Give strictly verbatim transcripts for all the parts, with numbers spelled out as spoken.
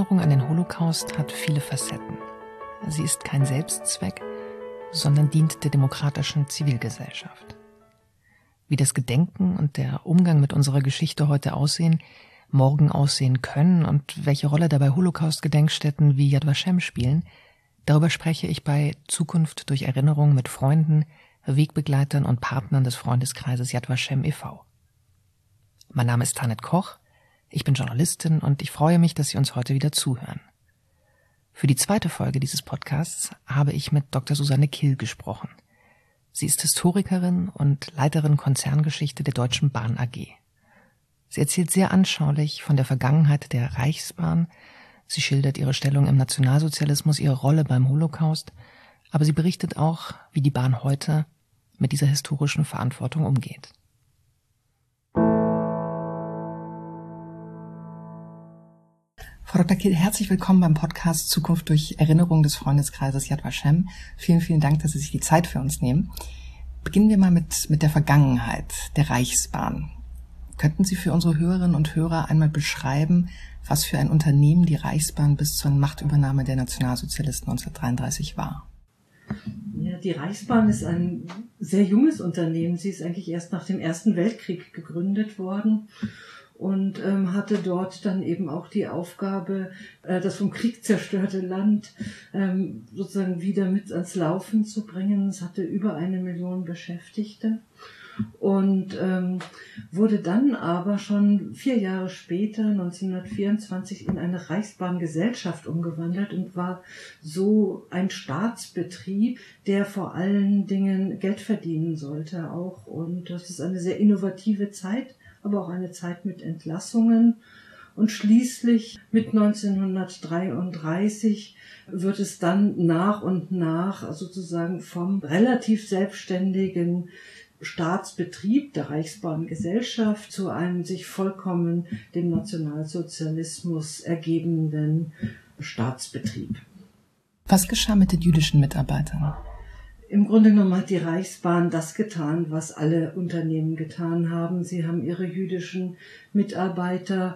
Erinnerung an den Holocaust hat viele Facetten. Sie ist kein Selbstzweck, sondern dient der demokratischen Zivilgesellschaft. Wie das Gedenken und der Umgang mit unserer Geschichte heute aussehen, morgen aussehen können und welche Rolle dabei Holocaust-Gedenkstätten wie Yad Vashem spielen, darüber spreche ich bei Zukunft durch Erinnerung mit Freunden, Wegbegleitern und Partnern des Freundeskreises Yad Vashem e V Mein Name ist Tanit Koch, ich bin Journalistin und ich freue mich, dass Sie uns heute wieder zuhören. Für die zweite Folge dieses Podcasts habe ich mit Doktor Susanne Kill gesprochen. Sie ist Historikerin und Leiterin Konzerngeschichte der Deutschen Bahn A G. Sie erzählt sehr anschaulich von der Vergangenheit der Reichsbahn. Sie schildert ihre Stellung im Nationalsozialismus, ihre Rolle beim Holocaust, aber sie berichtet auch, wie die Bahn heute mit dieser historischen Verantwortung umgeht. Frau Doktor Kill, herzlich willkommen beim Podcast Zukunft durch Erinnerung des Freundeskreises Yad Vashem. Vielen, vielen Dank, dass Sie sich die Zeit für uns nehmen. Beginnen wir mal mit, mit der Vergangenheit der Reichsbahn. Könnten Sie für unsere Hörerinnen und Hörer einmal beschreiben, was für ein Unternehmen die Reichsbahn bis zur Machtübernahme der Nationalsozialisten neunzehnhundertdreiunddreißig war? Ja, die Reichsbahn ist ein sehr junges Unternehmen. Sie ist eigentlich erst nach dem Ersten Weltkrieg gegründet worden und ähm, hatte dort dann eben auch die Aufgabe, äh, das vom Krieg zerstörte Land ähm, sozusagen wieder mit ans Laufen zu bringen. Es hatte über eine Million Beschäftigte und ähm, wurde dann aber schon vier Jahre später, neunzehnhundertvierundzwanzig, in eine Reichsbahngesellschaft umgewandelt und war so ein Staatsbetrieb, der vor allen Dingen Geld verdienen sollte auch. Und das ist eine sehr innovative Zeit, aber auch eine Zeit mit Entlassungen. Und schließlich mit neunzehnhundertdreiunddreißig wird es dann nach und nach sozusagen vom relativ selbstständigen Staatsbetrieb der Reichsbahngesellschaft zu einem sich vollkommen dem Nationalsozialismus ergebenden Staatsbetrieb. Was geschah mit den jüdischen Mitarbeitern? Im Grunde genommen hat die Reichsbahn das getan, was alle Unternehmen getan haben. Sie haben ihre jüdischen Mitarbeiter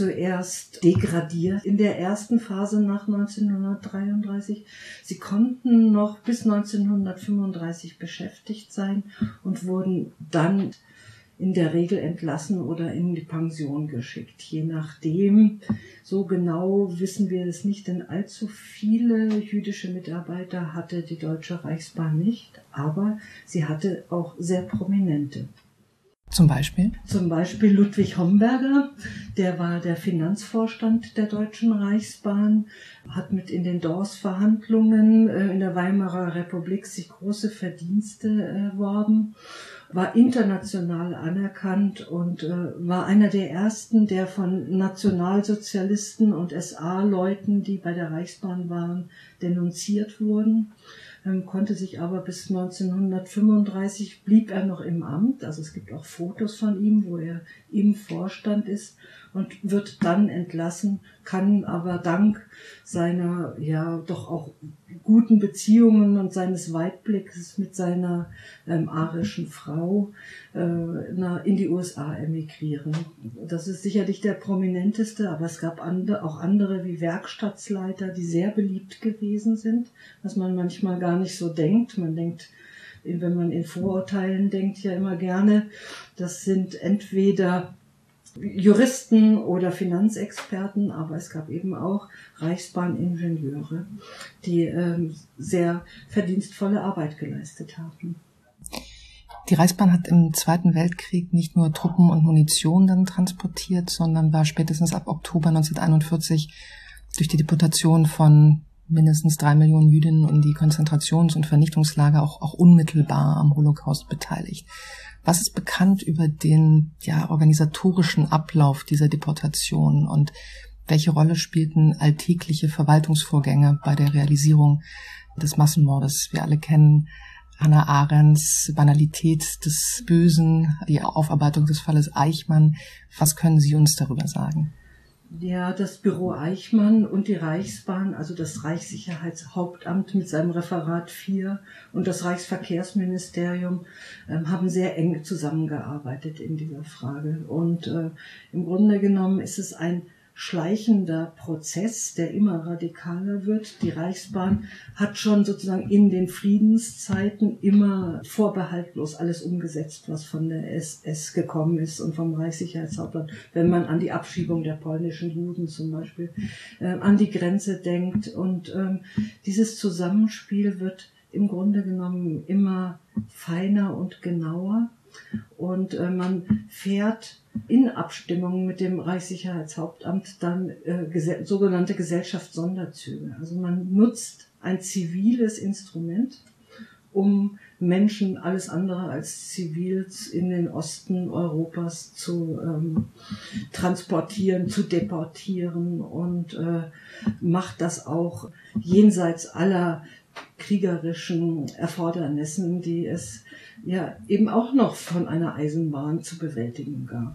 zuerst degradiert in der ersten Phase nach neunzehnhundertdreiunddreißig. Sie konnten noch bis neunzehnhundertfünfunddreißig beschäftigt sein und wurden dann in der Regel entlassen oder in die Pension geschickt. Je nachdem, so genau wissen wir es nicht, denn allzu viele jüdische Mitarbeiter hatte die Deutsche Reichsbahn nicht, aber sie hatte auch sehr prominente. Zum Beispiel? Zum Beispiel Ludwig Homberger, der war der Finanzvorstand der Deutschen Reichsbahn, hat mit in den Dawes-Verhandlungen äh, in der Weimarer Republik sich große Verdienste erworben, war international anerkannt und äh, war einer der ersten, der von Nationalsozialisten und S A-Leuten, die bei der Reichsbahn waren, denunziert wurden. Ähm, konnte sich aber bis neunzehnhundertfünfunddreißig blieb er noch im Amt, also es gibt auch Fotos von ihm, wo er im Vorstand ist und wird dann entlassen, kann aber dank seiner ja doch auch guten Beziehungen und seines Weitblicks mit seiner ähm, arischen Frau äh, na, in die U S A emigrieren. Das ist sicherlich der prominenteste, aber es gab andere, auch andere wie Werkstattleiter, die sehr beliebt gewesen sind, was man manchmal gar nicht so denkt. Man denkt, wenn man in Vorurteilen denkt, ja immer gerne, das sind entweder Juristen oder Finanzexperten, aber es gab eben auch Reichsbahningenieure, die ähm, sehr verdienstvolle Arbeit geleistet haben. Die Reichsbahn hat im Zweiten Weltkrieg nicht nur Truppen und Munition dann transportiert, sondern war spätestens ab Oktober neunzehnhunderteinundvierzig durch die Deportation von mindestens drei Millionen Jüdinnen in die Konzentrations- und Vernichtungslager auch, auch unmittelbar am Holocaust beteiligt. Was ist bekannt über den ja, organisatorischen Ablauf dieser Deportation und welche Rolle spielten alltägliche Verwaltungsvorgänge bei der Realisierung des Massenmordes? Wir alle kennen Hannah Arendts Banalität des Bösen, die Aufarbeitung des Falles Eichmann. Was können Sie uns darüber sagen? Ja, das Büro Eichmann und die Reichsbahn, also das Reichssicherheitshauptamt mit seinem Referat vier und das Reichsverkehrsministerium äh, haben sehr eng zusammengearbeitet in dieser Frage. Und äh, im Grunde genommen ist es ein schleichender Prozess, der immer radikaler wird. Die Reichsbahn hat schon sozusagen in den Friedenszeiten immer vorbehaltlos alles umgesetzt, was von der S S gekommen ist und vom Reichssicherheitshauptmann. Wenn man an die Abschiebung der polnischen Juden zum Beispiel, äh, an die Grenze denkt. Und ähm, dieses Zusammenspiel wird im Grunde genommen immer feiner und genauer. Und äh, man fährt in Abstimmung mit dem Reichssicherheitshauptamt dann äh, gese- sogenannte Gesellschaftssonderzüge. Also man nutzt ein ziviles Instrument, um Menschen alles andere als Zivils in den Osten Europas zu ähm, transportieren, zu deportieren und äh, macht das auch jenseits aller kriegerischen Erfordernissen, die es ja eben auch noch von einer Eisenbahn zu bewältigen gab.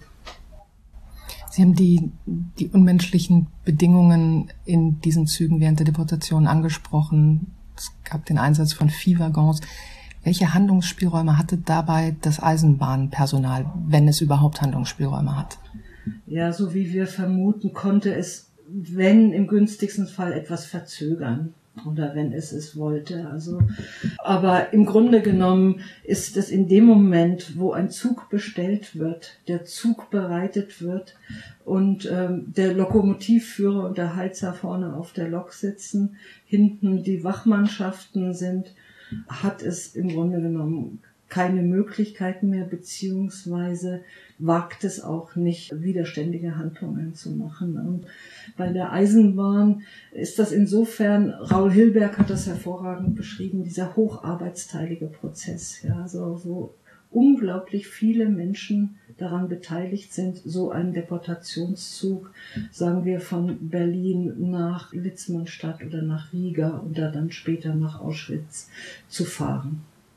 Sie haben die, die unmenschlichen Bedingungen in diesen Zügen während der Deportation angesprochen. Es gab den Einsatz von Viehwaggons. Welche Handlungsspielräume hatte dabei das Eisenbahnpersonal, wenn es überhaupt Handlungsspielräume hat? Ja, so wie wir vermuten, konnte es, wenn im günstigsten Fall, etwas verzögern. Oder wenn es es wollte. Also, aber im Grunde genommen ist es in dem Moment, wo ein Zug bestellt wird, der Zug bereitet wird und ähm, der Lokomotivführer und der Heizer vorne auf der Lok sitzen, hinten die Wachmannschaften sind, hat es im Grunde genommen keine Möglichkeiten mehr, beziehungsweise wagt es auch nicht, widerständige Handlungen zu machen. Und bei der Eisenbahn ist das insofern, Raul Hilberg hat das hervorragend beschrieben, dieser hocharbeitsteilige Prozess, ja, so, wo unglaublich viele Menschen daran beteiligt sind, so einen Deportationszug, sagen wir, von Berlin nach Litzmannstadt oder nach Riga oder dann später nach Auschwitz zu fahren.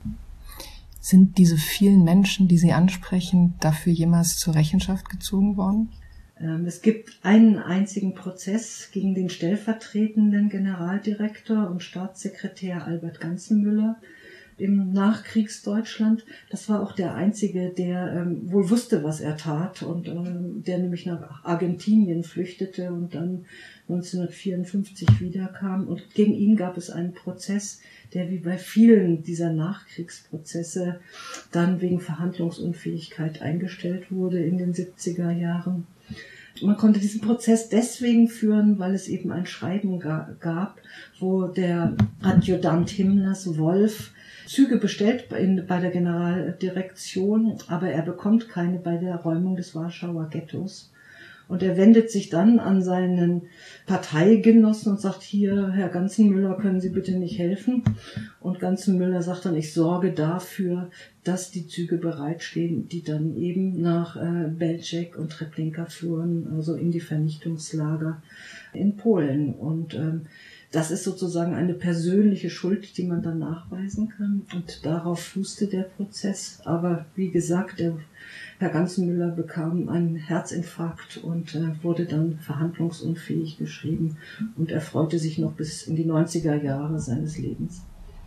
Sind diese vielen Menschen, die Sie ansprechen, dafür jemals zur Rechenschaft gezogen worden? Es gibt einen einzigen Prozess gegen den stellvertretenden Generaldirektor und Staatssekretär Albert Ganzenmüller im Nachkriegsdeutschland. Das war auch der einzige, der ähm, wohl wusste, was er tat und ähm, der nämlich nach Argentinien flüchtete und dann neunzehnhundertvierundfünfzig wiederkam. Und gegen ihn gab es einen Prozess, der wie bei vielen dieser Nachkriegsprozesse dann wegen Verhandlungsunfähigkeit eingestellt wurde in den siebziger Jahren. Man konnte diesen Prozess deswegen führen, weil es eben ein Schreiben ga- gab, wo der Adjutant Himmlers, Wolf, Züge bestellt bei, in, bei der Generaldirektion, aber er bekommt keine bei der Räumung des Warschauer Ghettos. Und er wendet sich dann an seinen Parteigenossen und sagt, hier, Herr Ganzenmüller, können Sie bitte nicht helfen? Und Ganzenmüller sagt dann, ich sorge dafür, dass die Züge bereitstehen, die dann eben nach äh, Belzec und Treblinka fuhren, also in die Vernichtungslager in Polen. Und ähm, das ist sozusagen eine persönliche Schuld, die man dann nachweisen kann. Und darauf fußte der Prozess. Aber wie gesagt, der Herr Ganzenmüller bekam einen Herzinfarkt und äh, wurde dann verhandlungsunfähig geschrieben und erfreute sich noch bis in die neunziger Jahre seines Lebens.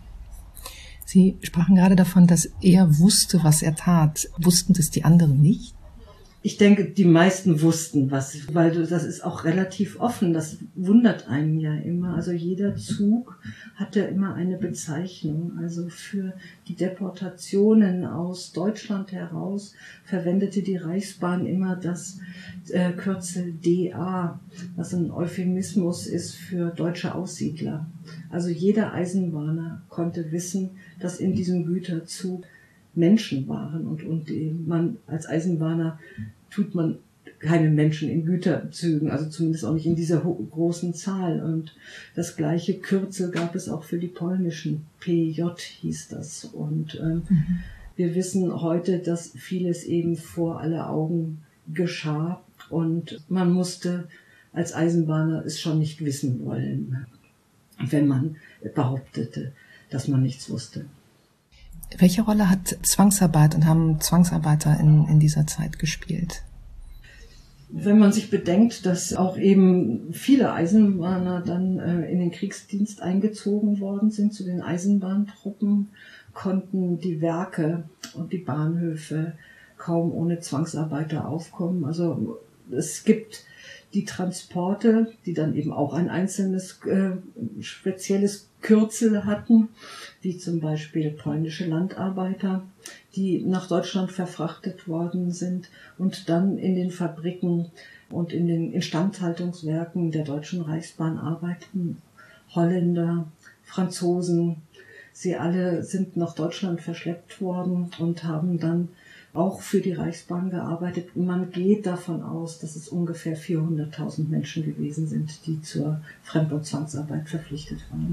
Sie sprachen gerade davon, dass er wusste, was er tat. Wussten das die anderen nicht? Ich denke, die meisten wussten was, weil das ist auch relativ offen. Das wundert einen ja immer. Also jeder Zug hatte immer eine Bezeichnung. Also für die Deportationen aus Deutschland heraus verwendete die Reichsbahn immer das äh, Kürzel D A, was ein Euphemismus ist für deutsche Aussiedler. Also jeder Eisenbahner konnte wissen, dass in diesem Güterzug Menschen waren und, und man als Eisenbahner tut man keine Menschen in Güterzügen, also zumindest auch nicht in dieser großen Zahl. Und das gleiche Kürzel gab es auch für die polnischen, P J hieß das. Und ähm, mhm. wir wissen heute, dass vieles eben vor aller Augen geschah und man musste als Eisenbahner es schon nicht wissen wollen, wenn man behauptete, dass man nichts wusste. Welche Rolle hat Zwangsarbeit und haben Zwangsarbeiter in, in dieser Zeit gespielt? Wenn man sich bedenkt, dass auch eben viele Eisenbahner dann äh, in den Kriegsdienst eingezogen worden sind zu den Eisenbahntruppen, konnten die Werke und die Bahnhöfe kaum ohne Zwangsarbeiter aufkommen. Also es gibt die Transporte, die dann eben auch ein einzelnes äh, spezielles Kürzel hatten, wie zum Beispiel polnische Landarbeiter, die nach Deutschland verfrachtet worden sind und dann in den Fabriken und in den Instandhaltungswerken der Deutschen Reichsbahn arbeiten. Holländer, Franzosen, sie alle sind nach Deutschland verschleppt worden und haben dann auch für die Reichsbahn gearbeitet. Man geht davon aus, dass es ungefähr vierhunderttausend Menschen gewesen sind, die zur Fremd- und Zwangsarbeit verpflichtet waren.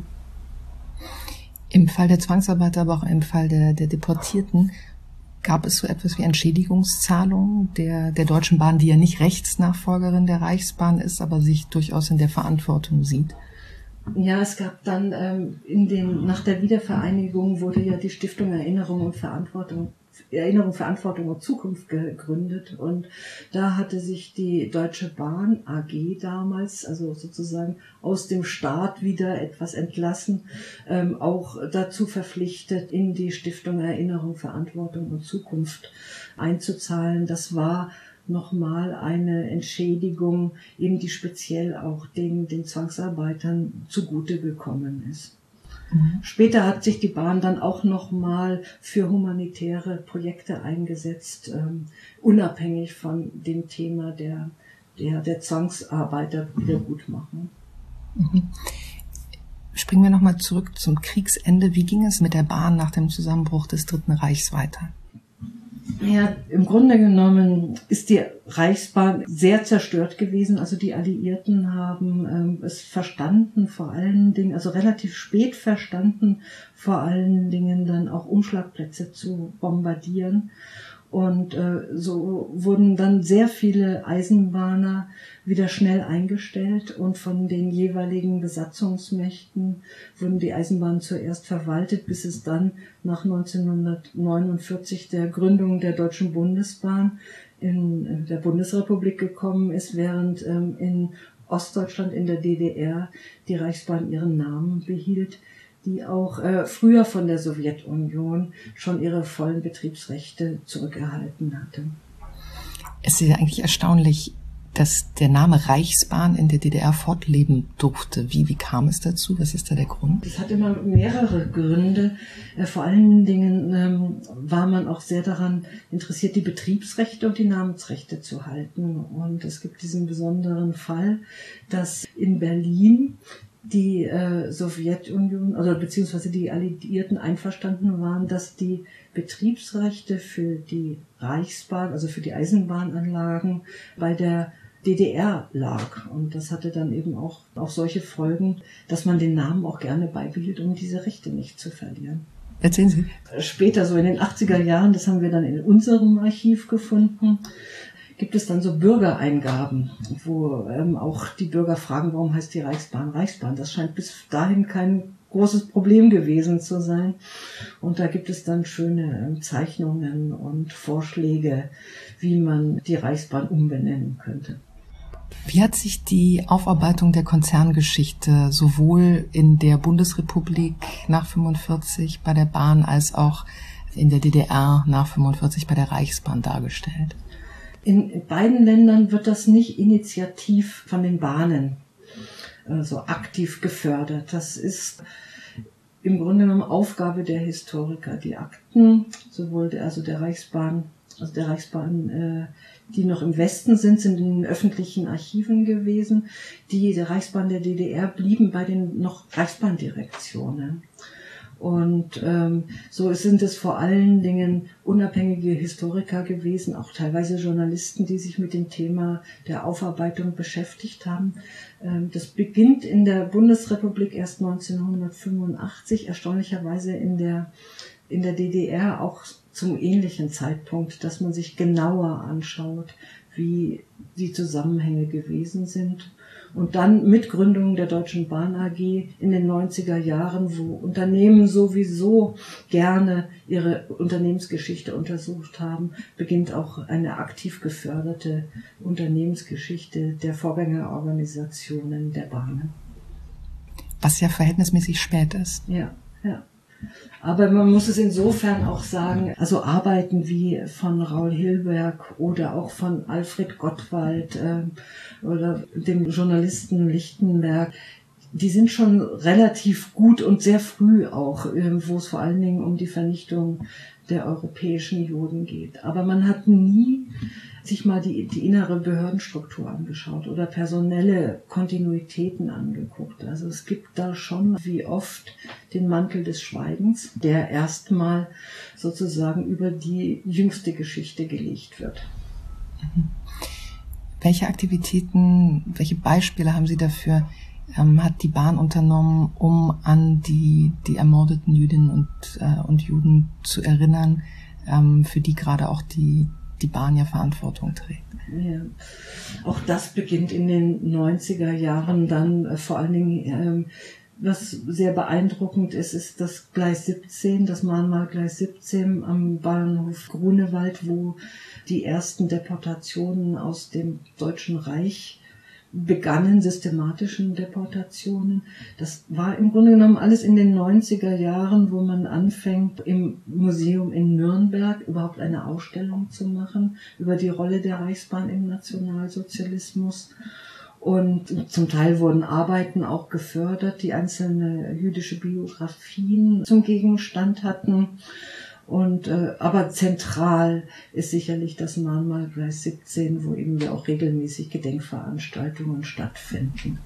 Im Fall der Zwangsarbeiter, aber auch im Fall der, der Deportierten, gab es so etwas wie Entschädigungszahlungen der, der Deutschen Bahn, die ja nicht Rechtsnachfolgerin der Reichsbahn ist, aber sich durchaus in der Verantwortung sieht? Ja, es gab dann ähm, in den, nach der Wiedervereinigung wurde ja die Stiftung Erinnerung und Verantwortung Erinnerung, Verantwortung und Zukunft gegründet und da hatte sich die Deutsche Bahn A G damals, also sozusagen aus dem Staat wieder etwas entlassen, ähm, auch dazu verpflichtet, in die Stiftung Erinnerung, Verantwortung und Zukunft einzuzahlen. Das war nochmal eine Entschädigung, eben die speziell auch den, den Zwangsarbeitern zugute gekommen ist. Mhm. Später hat sich die Bahn dann auch nochmal für humanitäre Projekte eingesetzt, ähm, unabhängig von dem Thema der, der, der Zwangsarbeiter Wiedergutmachung. Mhm. Springen wir nochmal zurück zum Kriegsende. Wie ging es mit der Bahn nach dem Zusammenbruch des Dritten Reichs weiter? Ja, im Grunde genommen ist die Reichsbahn sehr zerstört gewesen. Also die Alliierten haben ähm, es verstanden, vor allen Dingen, also relativ spät verstanden, vor allen Dingen dann auch Umschlagplätze zu bombardieren. Und äh, so wurden dann sehr viele Eisenbahner wieder schnell eingestellt und von den jeweiligen Besatzungsmächten wurden die Eisenbahnen zuerst verwaltet, bis es dann nach neunzehnhundertneunundvierzig der Gründung der Deutschen Bundesbahn in der Bundesrepublik gekommen ist, während ähm, in Ostdeutschland, in der D D R, die Reichsbahn ihren Namen behielt, die auch äh, früher von der Sowjetunion schon ihre vollen Betriebsrechte zurückerhalten hatte. Es ist ja eigentlich erstaunlich, dass der Name Reichsbahn in der D D R fortleben durfte. Wie, wie kam es dazu? Was ist da der Grund? Es hat immer mehrere Gründe. Äh, vor allen Dingen ähm, war man auch sehr daran interessiert, die Betriebsrechte und die Namensrechte zu halten. Und es gibt diesen besonderen Fall, dass in Berlin die äh, Sowjetunion oder beziehungsweise die Alliierten einverstanden waren, dass die Betriebsrechte für die Reichsbahn, also für die Eisenbahnanlagen, bei der D D R lag. Und das hatte dann eben auch, auch solche Folgen, dass man den Namen auch gerne beibehielt, um diese Rechte nicht zu verlieren. Erzählen Sie. Später, so in den achtziger Jahren, das haben wir dann in unserem Archiv gefunden, gibt es dann so Bürgereingaben, wo ähm, auch die Bürger fragen, warum heißt die Reichsbahn Reichsbahn? Das scheint bis dahin kein großes Problem gewesen zu sein. Und da gibt es dann schöne ähm, Zeichnungen und Vorschläge, wie man die Reichsbahn umbenennen könnte. Wie hat sich die Aufarbeitung der Konzerngeschichte sowohl in der Bundesrepublik nach fünfundvierzig bei der Bahn als auch in der D D R nach fünfundvierzig bei der Reichsbahn dargestellt? In beiden Ländern wird das nicht initiativ von den Bahnen äh, so aktiv gefördert. Das ist im Grunde genommen Aufgabe der Historiker. Die Akten, sowohl der, also der Reichsbahn, also der Reichsbahn, äh, die noch im Westen sind, sind in den öffentlichen Archiven gewesen. Die der Reichsbahn der D D R blieben bei den noch Reichsbahndirektionen. Und ähm, so sind es vor allen Dingen unabhängige Historiker gewesen, auch teilweise Journalisten, die sich mit dem Thema der Aufarbeitung beschäftigt haben. Ähm, das beginnt in der Bundesrepublik erst neunzehnhundertfünfundachtzig, erstaunlicherweise in der in der D D R auch zum ähnlichen Zeitpunkt, dass man sich genauer anschaut, wie die Zusammenhänge gewesen sind. Und dann mit Gründung der Deutschen Bahn A G in den neunziger Jahren, wo Unternehmen sowieso gerne ihre Unternehmensgeschichte untersucht haben, beginnt auch eine aktiv geförderte Unternehmensgeschichte der Vorgängerorganisationen der Bahnen. Was ja verhältnismäßig spät ist. Ja, ja. Aber man muss es insofern auch sagen, also Arbeiten wie von Raoul Hilberg oder auch von Alfred Gottwald äh, oder dem Journalisten Lichtenberg, die sind schon relativ gut und sehr früh auch, äh, wo es vor allen Dingen um die Vernichtung der europäischen Juden geht. Aber man hat nie sich mal die, die innere Behördenstruktur angeschaut oder personelle Kontinuitäten angeguckt. Also es gibt da schon wie oft den Mantel des Schweigens, der erstmal sozusagen über die jüngste Geschichte gelegt wird. Mhm. Welche Aktivitäten, welche Beispiele haben Sie dafür, ähm, hat die Bahn unternommen, um an die, die ermordeten Jüdinnen und, äh, und Juden zu erinnern, ähm, für die gerade auch die die Bahn ja Verantwortung trägt? Ja. Auch das beginnt in den neunziger Jahren dann äh, vor allen Dingen, ähm, was sehr beeindruckend ist, ist das Gleis siebzehn, das Mahnmalgleis siebzehn am Bahnhof Grunewald, wo die ersten Deportationen aus dem Deutschen Reich begannen, systematischen Deportationen. Das war im Grunde genommen alles in den neunziger Jahren, wo man anfängt, im Museum in Nürnberg überhaupt eine Ausstellung zu machen über die Rolle der Reichsbahn im Nationalsozialismus. Und zum Teil wurden Arbeiten auch gefördert, die einzelne jüdische Biografien zum Gegenstand hatten. Und äh, aber zentral ist sicherlich das Mahnmalgleis siebzehn, wo eben ja auch regelmäßig Gedenkveranstaltungen stattfinden.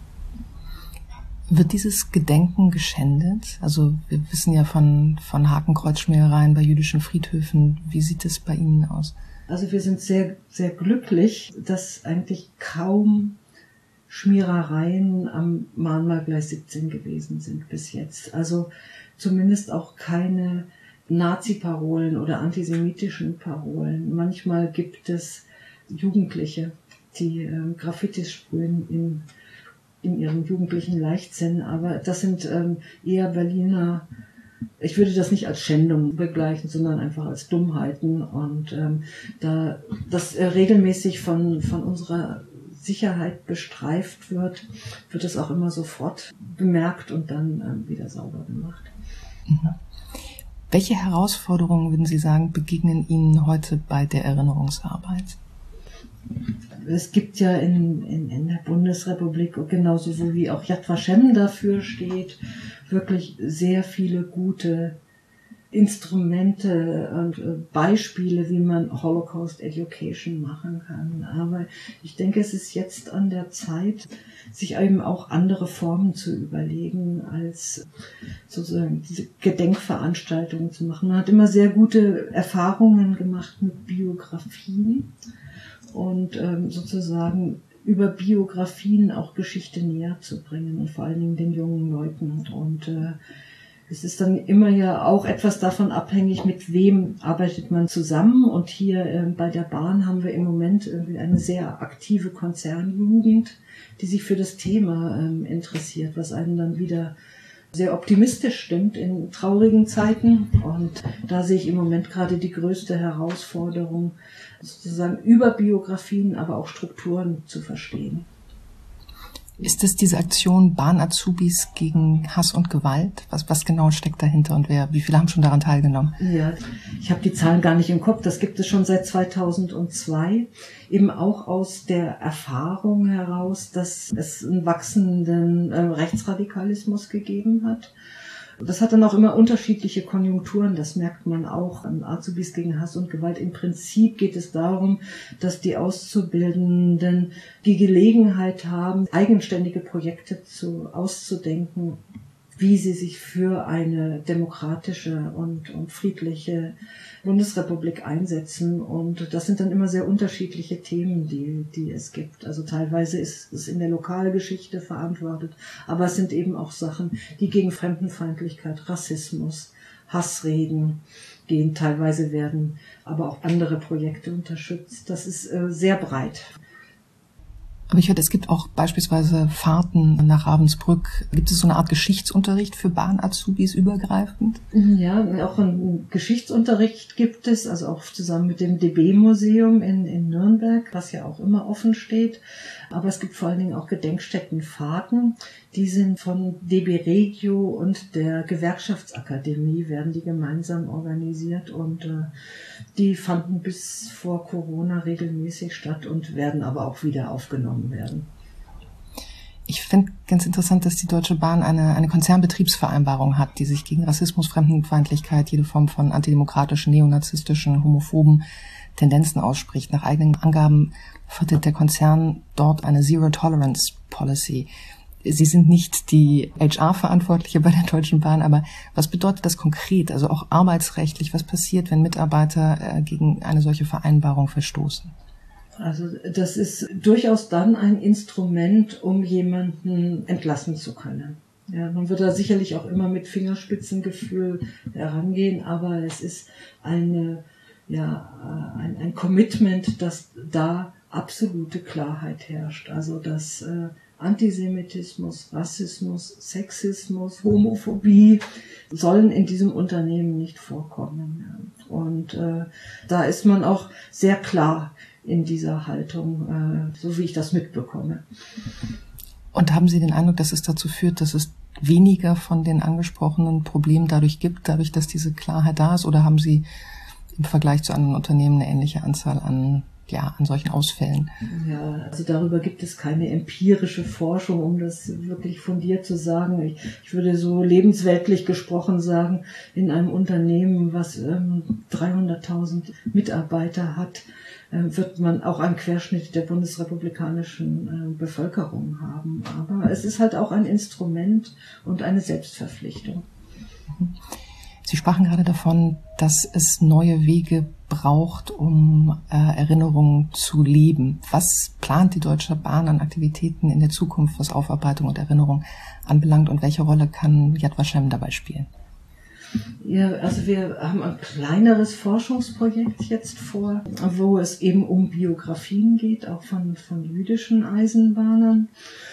Wird dieses Gedenken geschändet? Also wir wissen ja von von Hakenkreuzschmierereien bei jüdischen Friedhöfen. Wie sieht es bei Ihnen aus? Also wir sind sehr sehr glücklich, dass eigentlich kaum Schmierereien am Mahnmalgleis siebzehn gewesen sind bis jetzt. Also zumindest auch keine Nazi-Parolen oder antisemitischen Parolen. Manchmal gibt es Jugendliche, die äh, Graffitis sprühen in, in ihrem jugendlichen Leichtsinn, aber das sind ähm, eher Berliner, ich würde das nicht als Schändung begleichen, sondern einfach als Dummheiten. Und ähm, da das äh, regelmäßig von, von unserer Sicherheit bestreift wird, wird es auch immer sofort bemerkt und dann ähm, wieder sauber gemacht. Mhm. Welche Herausforderungen, würden Sie sagen, begegnen Ihnen heute bei der Erinnerungsarbeit? Es gibt ja in, in, in der Bundesrepublik, genauso wie auch Yad Vashem dafür steht, wirklich sehr viele gute Instrumente und Beispiele, wie man Holocaust Education machen kann. Aber ich denke, es ist jetzt an der Zeit, sich eben auch andere Formen zu überlegen, als sozusagen diese Gedenkveranstaltungen zu machen. Man hat immer sehr gute Erfahrungen gemacht mit Biografien und ähm, sozusagen über Biografien auch Geschichte näher zu bringen und vor allen Dingen den jungen Leuten. Und äh, es ist dann immer ja auch etwas davon abhängig, mit wem arbeitet man zusammen. Und hier äh, bei der Bahn haben wir im Moment irgendwie eine sehr aktive Konzernjugend, die sich für das Thema ähm, interessiert, was einen dann wieder sehr optimistisch stimmt in traurigen Zeiten. Und da sehe ich im Moment gerade die größte Herausforderung, sozusagen über Biografien, aber auch Strukturen zu verstehen. Ist es diese Aktion Bahn-Azubis gegen Hass und Gewalt? Was, was genau steckt dahinter und wer, wie viele haben schon daran teilgenommen? Ja, ich habe die Zahlen gar nicht im Kopf. Das gibt es schon seit zweitausendzwei. Eben auch aus der Erfahrung heraus, dass es einen wachsenden äh, Rechtsradikalismus gegeben hat. Das hat dann auch immer unterschiedliche Konjunkturen, das merkt man auch an Azubis gegen Hass und Gewalt. Im Prinzip geht es darum, dass die Auszubildenden die Gelegenheit haben, eigenständige Projekte zu, auszudenken, wie sie sich für eine demokratische und, und friedliche Bundesrepublik einsetzen. Und das sind dann immer sehr unterschiedliche Themen, die, die es gibt. Also teilweise ist es in der Lokalgeschichte verantwortet, aber es sind eben auch Sachen, die gegen Fremdenfeindlichkeit, Rassismus, Hassreden gehen. Teilweise werden aber auch andere Projekte unterstützt. Das ist äh, sehr breit. Aber ich hörte, es gibt auch beispielsweise Fahrten nach Ravensbrück. Gibt es so eine Art Geschichtsunterricht für Bahn-Azubis übergreifend? Ja, auch einen Geschichtsunterricht gibt es, also auch zusammen mit dem D B-Museum in, in Nürnberg, was ja auch immer offen steht. Aber es gibt vor allen Dingen auch Gedenkstättenfahrten. Die sind von D B Regio und der Gewerkschaftsakademie, werden die gemeinsam organisiert. Und äh, die fanden bis vor Corona regelmäßig statt und werden aber auch wieder aufgenommen werden. Ich finde ganz interessant, dass die Deutsche Bahn eine, eine Konzernbetriebsvereinbarung hat, die sich gegen Rassismus, Fremdenfeindlichkeit, jede Form von antidemokratischen, neonazistischen, homophoben Tendenzen ausspricht. Nach eigenen Angaben vertritt der Konzern dort eine Zero-Tolerance-Policy. Sie sind nicht die H R-Verantwortliche bei der Deutschen Bahn, aber was bedeutet das konkret, also auch arbeitsrechtlich? Was passiert, wenn Mitarbeiter äh, gegen eine solche Vereinbarung verstoßen? Also das ist durchaus dann ein Instrument, um jemanden entlassen zu können. Ja, man wird da sicherlich auch immer mit Fingerspitzengefühl herangehen, aber es ist eine, ja, ein, ein Commitment, dass da absolute Klarheit herrscht. Also dass äh, Antisemitismus, Rassismus, Sexismus, Homophobie sollen in diesem Unternehmen nicht vorkommen. Und äh, da ist man auch sehr klar in dieser Haltung, äh, so wie ich das mitbekomme. Und haben Sie den Eindruck, dass es dazu führt, dass es weniger von den angesprochenen Problemen dadurch gibt, dadurch, dass diese Klarheit da ist? Oder haben Sie im Vergleich zu anderen Unternehmen eine ähnliche Anzahl an ja, an solchen Ausfällen? Ja, also darüber gibt es keine empirische Forschung, um das wirklich fundiert zu sagen. Ich, ich würde so lebensweltlich gesprochen sagen, in einem Unternehmen, was ähm, dreihunderttausend Mitarbeiter hat, äh, wird man auch einen Querschnitt der bundesrepublikanischen äh, Bevölkerung haben. Aber es ist halt auch ein Instrument und eine Selbstverpflichtung. Sie sprachen gerade davon, dass es neue Wege braucht, um äh, Erinnerungen zu leben. Was plant die Deutsche Bahn an Aktivitäten in der Zukunft, was Aufarbeitung und Erinnerung anbelangt, und welche Rolle kann Yad Vashem dabei spielen? Ja, also wir haben ein kleineres Forschungsprojekt jetzt vor, wo es eben um Biografien geht, auch von, von jüdischen Eisenbahnern.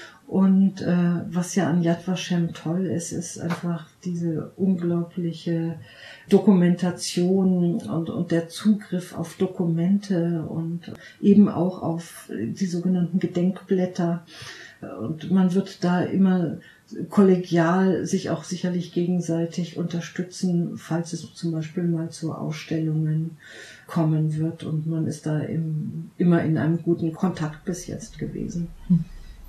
Und äh, was ja an Yad Vashem toll ist, ist einfach diese unglaubliche Dokumentation und, und der Zugriff auf Dokumente und eben auch auf die sogenannten Gedenkblätter. Und man wird da immer kollegial sich auch sicherlich gegenseitig unterstützen, falls es zum Beispiel mal zu Ausstellungen kommen wird. Und man ist da im, immer in einem guten Kontakt bis jetzt gewesen. Hm.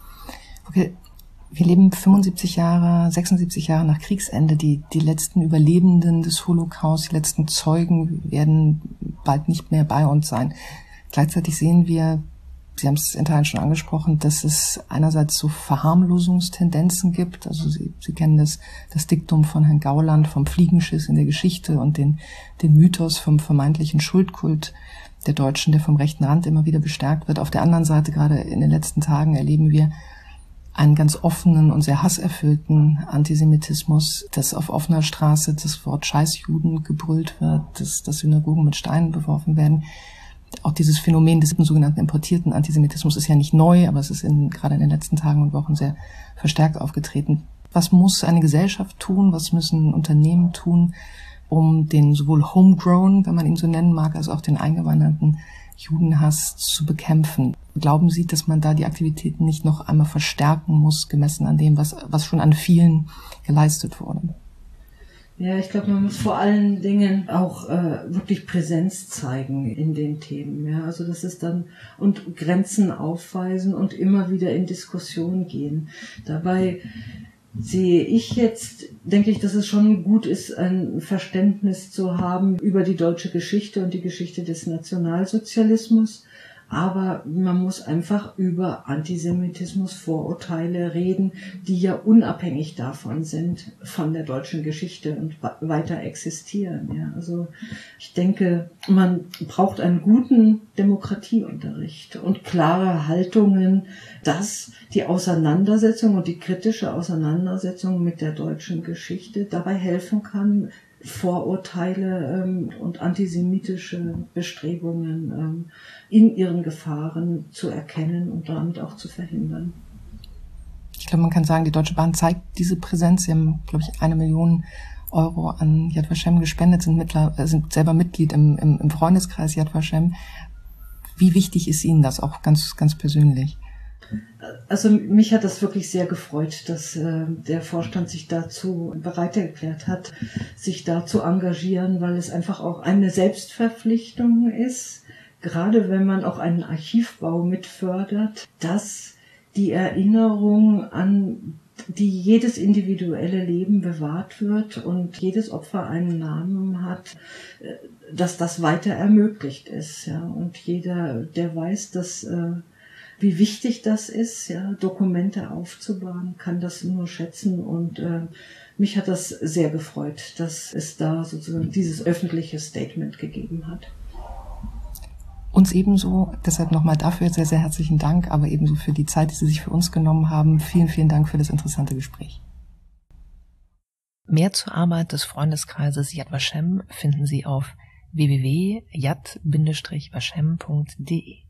Okay, wir leben fünfundsiebzig Jahre, sechsundsiebzig Jahre nach Kriegsende. Die, die letzten Überlebenden des Holocaust, die letzten Zeugen werden bald nicht mehr bei uns sein. Gleichzeitig sehen wir, Sie haben es in Teilen schon angesprochen, dass es einerseits so Verharmlosungstendenzen gibt. Also Sie, Sie kennen das, das Diktum von Herrn Gauland vom Fliegenschiss in der Geschichte und den, den Mythos vom vermeintlichen Schuldkult der Deutschen, der vom rechten Rand immer wieder bestärkt wird. Auf der anderen Seite, gerade in den letzten Tagen, erleben wir einen ganz offenen und sehr hasserfüllten Antisemitismus, dass auf offener Straße das Wort Scheißjuden gebrüllt wird, dass, dass Synagogen mit Steinen beworfen werden. Auch dieses Phänomen des sogenannten importierten Antisemitismus ist ja nicht neu, aber es ist in, gerade in den letzten Tagen und Wochen sehr verstärkt aufgetreten. Was muss eine Gesellschaft tun? Was müssen Unternehmen tun, um den sowohl homegrown, wenn man ihn so nennen mag, als auch den eingewanderten Judenhass zu bekämpfen? Glauben Sie, dass man da die Aktivitäten nicht noch einmal verstärken muss, gemessen an dem, was, was schon an vielen geleistet wurde? Ja, ich glaube, man muss vor allen Dingen auch äh, wirklich Präsenz zeigen in den Themen. Ja, also das ist dann und Grenzen aufweisen und immer wieder in Diskussion gehen. Dabei sehe ich jetzt, denke ich, dass es schon gut ist, ein Verständnis zu haben über die deutsche Geschichte und die Geschichte des Nationalsozialismus. Aber man muss einfach über Antisemitismus, Vorurteile reden, die ja unabhängig davon sind, von der deutschen Geschichte und weiter existieren. Ja, also ich denke, man braucht einen guten Demokratieunterricht und klare Haltungen, dass die Auseinandersetzung und die kritische Auseinandersetzung mit der deutschen Geschichte dabei helfen kann, Vorurteile ähm, und antisemitische Bestrebungen ähm, in ihren Gefahren zu erkennen und damit auch zu verhindern. Ich glaube, man kann sagen, die Deutsche Bahn zeigt diese Präsenz. Sie haben, glaube ich, eine Million Euro an Yad Vashem gespendet, sind, mittler, sind selber Mitglied im, im, im Freundeskreis Yad Vashem. Wie wichtig ist Ihnen das auch ganz, ganz persönlich? Also mich hat das wirklich sehr gefreut, dass äh, der Vorstand sich dazu bereit erklärt hat, sich da zu engagieren, weil es einfach auch eine Selbstverpflichtung ist, gerade wenn man auch einen Archivbau mitfördert, dass die Erinnerung an die jedes individuelle Leben bewahrt wird und jedes Opfer einen Namen hat, dass das weiter ermöglicht ist. Ja. Und jeder, der weiß, dass äh, wie wichtig das ist, ja, Dokumente aufzubauen, kann das nur schätzen. Und äh, mich hat das sehr gefreut, dass es da sozusagen dieses öffentliche Statement gegeben hat. Uns ebenso, deshalb nochmal dafür sehr, sehr herzlichen Dank, aber ebenso für die Zeit, die Sie sich für uns genommen haben. Vielen, vielen Dank für das interessante Gespräch. Mehr zur Arbeit des Freundeskreises Yad Vashem finden Sie auf w w w punkt yad Bindestrich vashem punkt de.